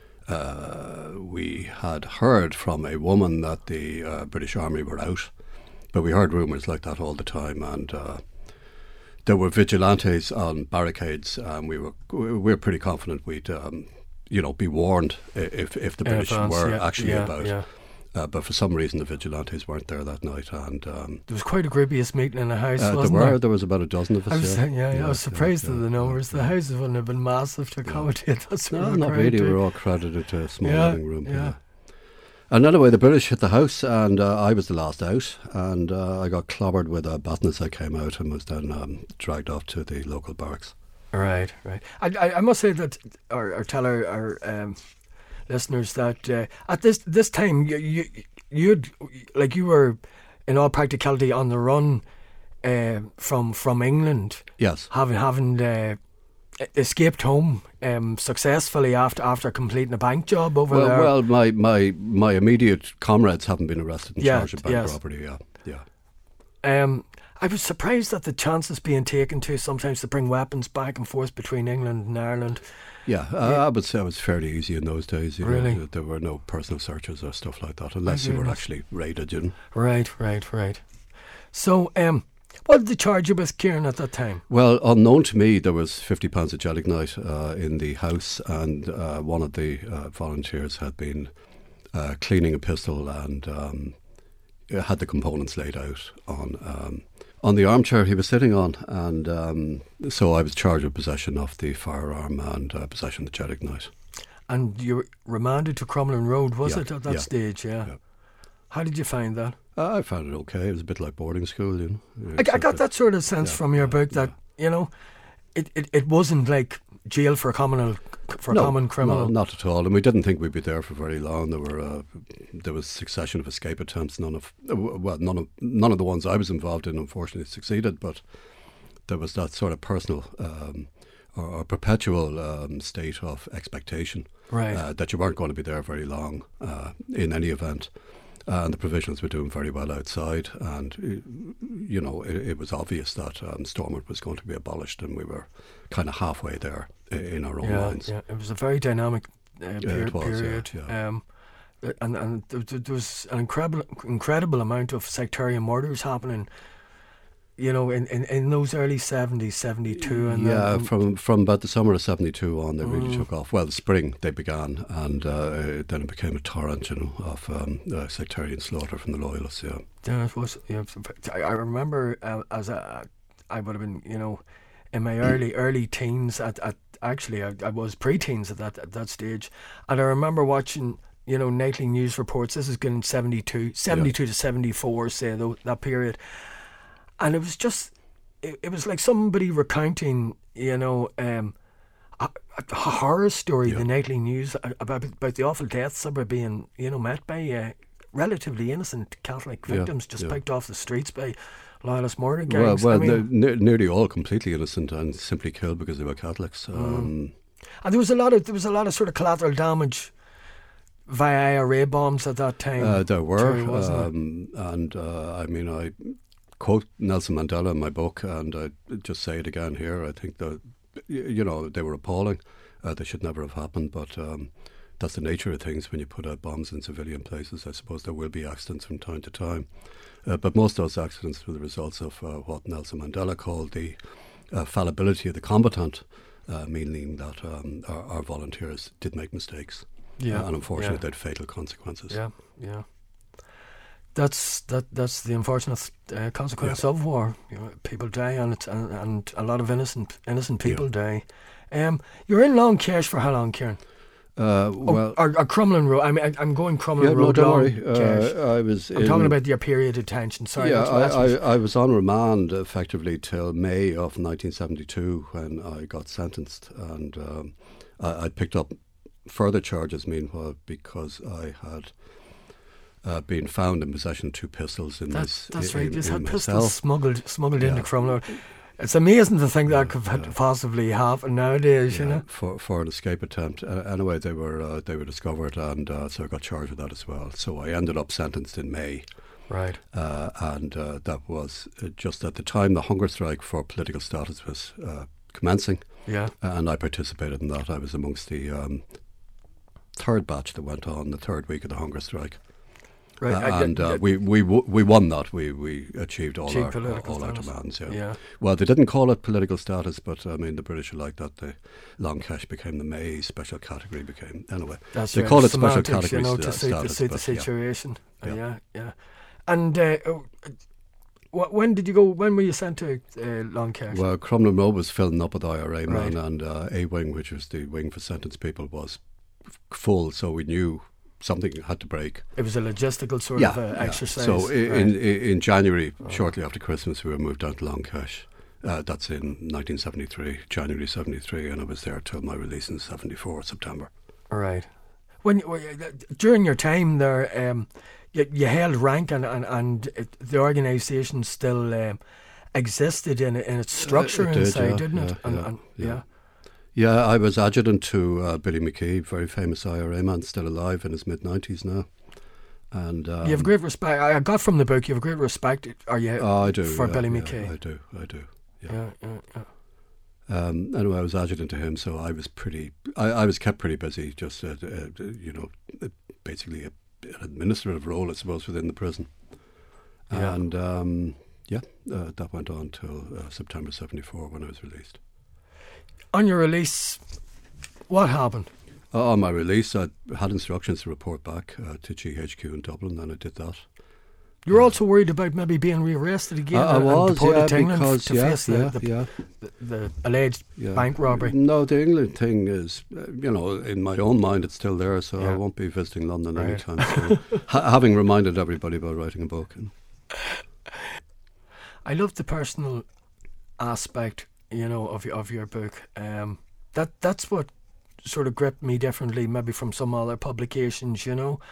C: we had heard from a woman that the British Army were out, but we heard rumours like that all the time, and there were vigilantes on barricades, and we were pretty confident we'd be warned if the British were actually about. Yeah. But for some reason the vigilantes weren't there that night, and
A: there was quite a groupiest meeting in the house.
C: There was about a dozen of us.
A: I was surprised at the numbers. The houses wouldn't have been massive to accommodate.
C: No, not really. We were all crowded into a small living room. Yeah. And anyway, the British hit the house, and I was the last out, and I got clobbered with a baton as I came out, and was then dragged off to the local barracks.
A: Right. I must say that, or tell our listeners that at this time you were in all practicality on the run from England.
C: Yes,
A: having escaped home successfully after completing a bank job over there.
C: Well, my immediate comrades haven't been arrested in charge of bank robbery. Yeah.
A: I was surprised at the chances being taken sometimes to bring weapons back and forth between England and Ireland.
C: Yeah, I would say it was fairly easy in those days.
A: Really?
C: There were no personal searches or stuff like that, unless you were actually raided.
A: Right. So, what did they charge you with, Kieran, at that time?
C: Well, unknown to me, there was 50 pounds of gelignite in the house, and one of the volunteers had been cleaning a pistol and had the components laid out on On the armchair he was sitting on, and so I was charged with possession of the firearm and possession of the jet ignite.
A: And you were remanded to Crumlin Road, was
C: Yeah,
A: it, at that
C: yeah,
A: stage? Yeah.
C: yeah.
A: How did you find that?
C: I found it okay. It was a bit like boarding school, you know.
A: I got that sort of sense from your book that, you know, it wasn't like jail for a common criminal.
C: No, not at all. And we didn't think we'd be there for very long. There was a succession of escape attempts. None of the ones I was involved in, unfortunately, succeeded. But there was that sort of personal or perpetual state of expectation,
A: Right.
C: that you weren't going to be there very long in any event. And the provisionals were doing very well outside, and you know it was obvious that Stormont was going to be abolished, and we were kind of halfway there in our own minds.
A: Yeah, it was a very dynamic
C: it was,
A: period.
C: yeah.
A: And there was an incredible amount of sectarian murders happening, you know, in those early 70s, 72. And
C: yeah,
A: then,
C: from about the summer of 72 on, they really took off. Well, the spring they began, and then it became a torrent, you know, of sectarian slaughter from the Loyalists, yeah.
A: yeah, it was, yeah, I remember I would have been, you know, in my early teens, actually I was pre-teens at that stage, and I remember watching, you know, nightly news reports. This is getting 72 to 74, say, that period. And it was just, it was like somebody recounting, you know, a horror story, the nightly news, about the awful deaths that were being, you know, met by relatively innocent Catholic victims just picked off the streets by loyalist murder gangs.
C: Well, nearly all completely innocent and simply killed because they were Catholics.
A: And there was a lot of sort of collateral damage via IRA bombs at that time.
C: There were,
A: too, wasn't it?
C: and I mean, I quote Nelson Mandela in my book, and I just say it again here. I think that, you know, they were appalling. They should never have happened, but that's the nature of things when you put out bombs in civilian places. I suppose there will be accidents from time to time, but most of those accidents were the results of what Nelson Mandela called the fallibility of the combatant, meaning that our volunteers did make mistakes, and unfortunately they had fatal consequences.
A: Yeah. That's the unfortunate consequence of war. You know, people die on it, and a lot of innocent people die. You're in Long Kesh for how long, Kieran?
C: Well,
A: or Crumlin Road. I mean, I'm going Crumlin Road.
C: No, don't
A: Long
C: worry.
A: Kesh. I'm talking about your period of detention. Sorry.
C: Yeah, I was on remand effectively till May of 1972 when I got sentenced, and I picked up further charges meanwhile because I had been found in possession of two pistols
A: That's right. You had
C: my
A: pistols
C: cell.
A: smuggled into Crumlin Road. It's amazing to think that could possibly happen nowadays. You know,
C: for an escape attempt. Anyway, they were discovered, and so I got charged with that as well. So I ended up sentenced in May.
A: Right.
C: And that was just at the time the hunger strike for political status was commencing.
A: Yeah.
C: And I participated in that. I was amongst the third batch that went on the third week of the hunger strike.
A: Right.
C: And we won that. We achieved all our demands.
A: Yeah.
C: Well, they didn't call it political status, but I mean the British are like that. The Long Kesh became the May special category. Anyway.
A: That's
C: they
A: right.
C: call it special
A: Semantics,
C: category
A: you know, to
C: status.
A: suit the situation.
C: Yeah.
A: Yeah. And when did you go? When were you sent to Long Kesh?
C: Well, Crumlin Road was filling up with IRA men,
A: Right.
C: and A Wing, which was the wing for sentenced people, was full. So we knew something had to break.
A: It was a logistical sort of exercise.
C: So in January, shortly after Christmas, we were moved down to Long Kesh. That's in 1973, January 73, and I was there till my release in 74, September.
A: All right. During your time there, you held rank, and the organisation still existed in its structure
C: It did,
A: inside,
C: yeah,
A: didn't it?
C: yeah. Yeah, I was adjutant to Billy McKee, very famous IRA man, still alive in his mid-90s now. And
A: you have great respect. I got from the book you have great respect. Are you?
C: I do
A: for Billy
C: yeah,
A: McKee.
C: I do.
A: Yeah.
C: Anyway, I was adjutant to him, so I was I was kept pretty busy. Just basically an administrative role, I suppose, within the prison.
A: Yeah.
C: And that went on till September 74 when I was released.
A: On your release, what happened?
C: On my release, I had instructions to report back to GHQ in Dublin, and I did that.
A: You were also worried about maybe being rearrested again.
C: I was,
A: and deported
C: yeah,
A: to England
C: because
A: to face the alleged bank robbery.
C: No, the England thing is, in my own mind, it's still there. So I won't be visiting London anytime soon. Having reminded everybody about writing a book.
A: I love the personal aspect, of your book. That's what sort of gripped me differently, maybe from some other publications.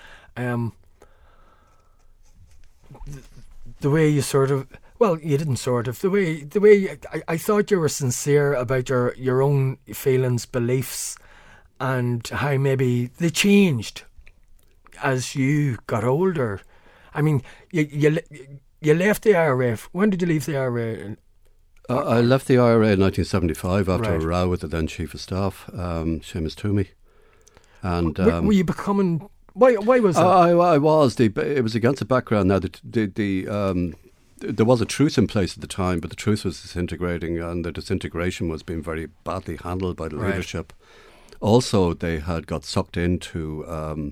A: The way you sort of, well, you didn't sort of, the way I thought you were sincere about your own feelings, beliefs, and how maybe they changed as you got older. I mean, you left the IRA. When did you leave the IRA?
C: I left the IRA in 1975 after a row with the then Chief of Staff, Seamus Toomey. And
A: were you becoming... Why was that?
C: I was. It was against the background. Now, there was a truce in place at the time, but the truce was disintegrating, and the disintegration was being very badly handled by the leadership. Also, they had got sucked into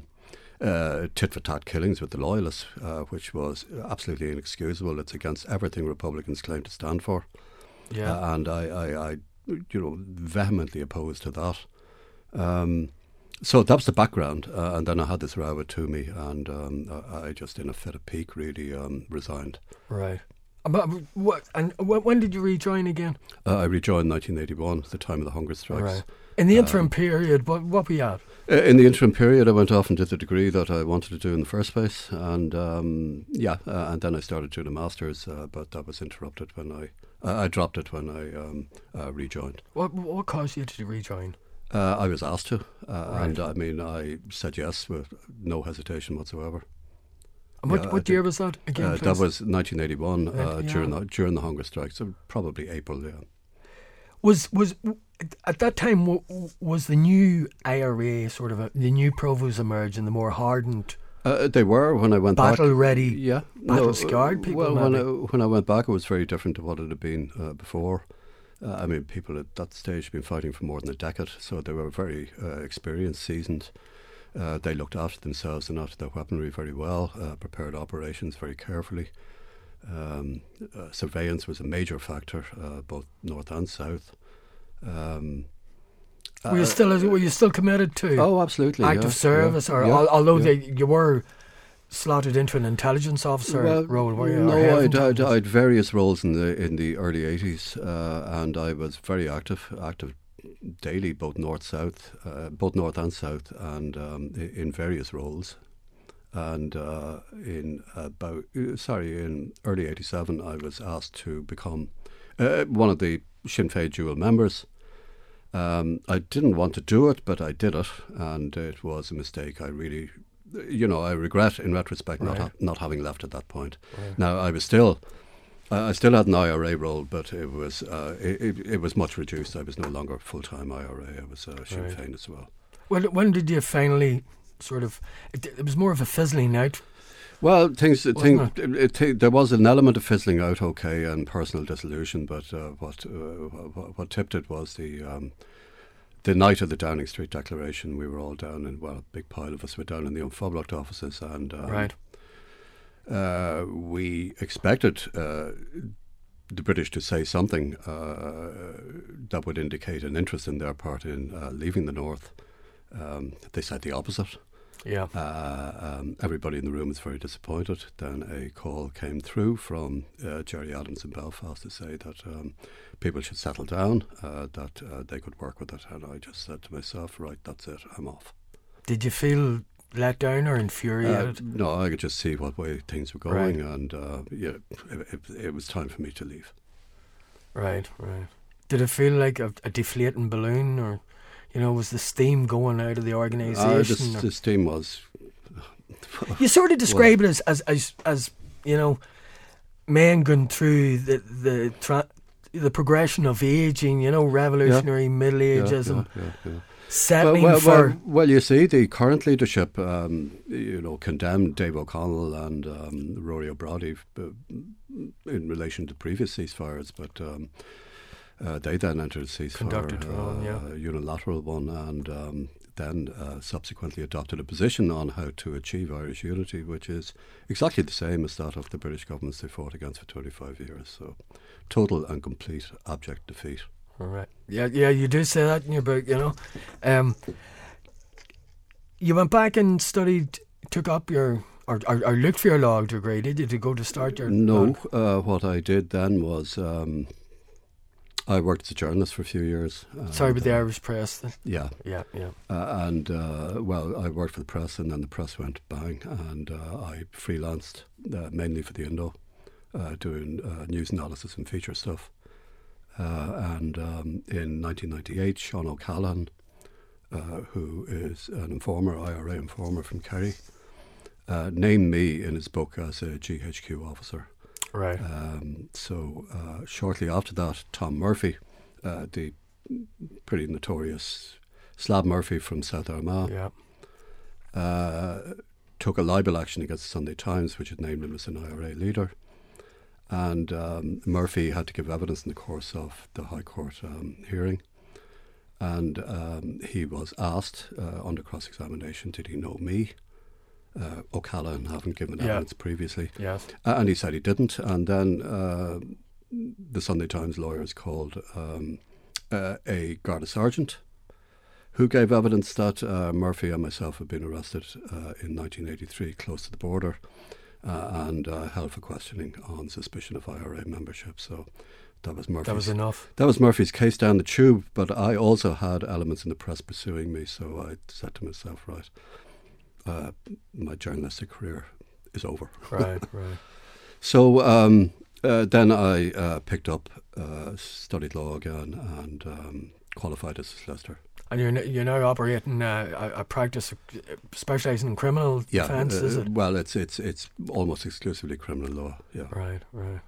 C: tit-for-tat killings with the Loyalists, which was absolutely inexcusable. It's against everything Republicans claim to stand for.
A: Yeah.
C: And I vehemently opposed to that. So that was the background, and then I had this row with Toomey, and I just, in a fit of pique, really resigned.
A: Right. But when did you rejoin again?
C: I rejoined in 1981, at the time of the hunger strikes.
A: Right. In the interim period, what were you at?
C: In the interim period, I went off and did the degree that I wanted to do in the first place, and and then I started doing a master's, but that was interrupted when I dropped it when I rejoined.
A: What caused you to rejoin?
C: I was asked to, and I mean, I said yes with no hesitation whatsoever.
A: And what year was that again?
C: That was 1981, during the hunger strike, so probably April. Yeah.
A: Was at that time was the new IRA sort of the new Provos emerging, the more hardened?
C: They were when I went
A: battle
C: back.
A: ready,
C: yeah,
A: battle scarred people.
C: Well, when I went back, it was very different to what it had been before. I mean, people at that stage had been fighting for more than a decade, so they were very experienced, seasoned. They looked after themselves and after their weaponry very well, prepared operations very carefully. Surveillance was a major factor, both north and south.
A: Were you still committed to?
C: Oh, absolutely.
A: Active service, although you were slotted into an intelligence officer role, were you?
C: No, I had various roles in the early 80s, and I was very active daily, both north and south, and in various roles. And in early 87, I was asked to become one of the Sinn Féin dual members. I didn't want to do it, but I did it, and it was a mistake. I really, I regret in retrospect not having left at that point. Right. Now, I still had an IRA role, but it was much reduced. I was no longer full-time IRA. I was Sinn Féin as well.
A: When did you finally sort of? It was more of a fizzling out.
C: Well, there was an element of fizzling out, okay, and personal disillusion. But what tipped it was the night of the Downing Street Declaration. We were all down in, a big pile of us were down in the Unfoblocht offices, and we expected the British to say something that would indicate an interest in their part in leaving the North. They said the opposite.
A: Yeah.
C: Everybody in the room was very disappointed. Then a call came through from Gerry Adams in Belfast to say that people should settle down, that they could work with it. And I just said to myself, right, that's it, I'm off. Did you feel let down or infuriated? No, I could just see what way things were going, and it was time for me to leave. Right. Did it feel like a deflating balloon, or was the steam going out of the organisation? The steam was. You sort of describe it as men going through the progression of aging, revolutionary middle ageism. Settling for. Well, you see, the current leadership, condemned Dave O'Connell and Rory O'Brady in relation to previous ceasefires, but they then entered a ceasefire, a unilateral one, and then subsequently adopted a position on how to achieve Irish unity, which is exactly the same as that of the British governments they fought against for 25 years. So total and complete abject defeat.
A: All right. Yeah, you do say that in your book, you know. You went back and studied, took up your, or looked for your law degree, did you, to go to start your...
C: No, what I did then was... I worked as a journalist for a few years.
A: Sorry, with the Irish Press then?
C: Yeah. Well, I worked for the press, and then the press went bang, and I freelanced mainly for the Indo, doing news analysis and feature stuff. And in 1998, Sean O'Callaghan, who is an informer, IRA informer from Kerry, named me in his book as a GHQ officer.
A: Right.
C: So shortly after that, Tom Murphy, the pretty notorious Slab Murphy from South Armagh, took a libel action against the Sunday Times, which had named him as an IRA leader. And Murphy had to give evidence in the course of the High Court hearing. And he was asked under cross-examination, did he know me? O'Callaghan having given evidence previously.
A: Yes.
C: And he said he didn't. And then the Sunday Times lawyers called a Garda sergeant who gave evidence that Murphy and myself had been arrested in 1983 close to the border and held for questioning on suspicion of IRA membership. So that was Murphy's.
A: That was enough.
C: That was Murphy's case down the tube, but I also had elements in the press pursuing me, so I said to myself, right, my journalistic career is over.
A: Right.
C: So then I picked up, studied law again, and qualified as a solicitor.
A: And you're now operating a practice specialising in criminal defence, is it?
C: Well, it's almost exclusively criminal law. Yeah.
A: Right.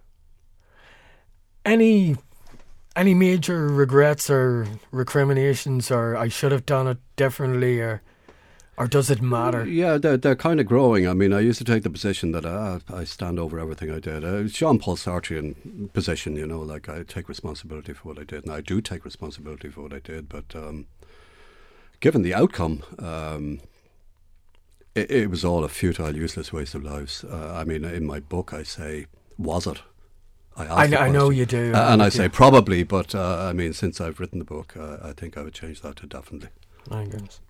A: Any major regrets or recriminations, or I should have done it differently, or does it matter?
C: Yeah, they're kind of growing. I mean, I used to take the position that I stand over everything I did. Jean-Paul Sartrean position, you know, like I take responsibility for what I did. And I do take responsibility for what I did, but given the outcome, it was all a futile, useless waste of lives. I mean, in my book I say, was it?
A: I know you do.
C: And I say probably, but I mean, since I've written the book, I think I would change that to definitely.
A: My goodness.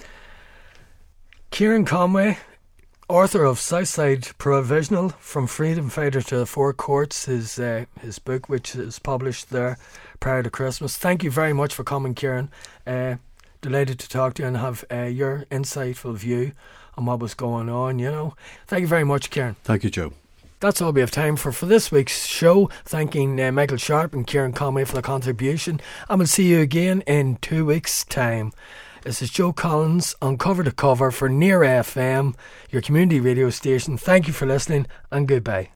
A: Kieran Conway, author of Southside Provisional, From Freedom Fighter to the Four Courts, his book, which is published there prior to Christmas. Thank you very much for coming, Kieran. Delighted to talk to you and have your insightful view on what was going on, you know. Thank you very much, Kieran.
C: Thank you, Joe.
A: That's all we have time for this week's show. Thanking Michael Sharp and Kieran Conway for the contribution. And we'll see you again in 2 weeks' time. This is Joe Collins on Cover to Cover for Near FM, your community radio station. Thank you for listening and goodbye.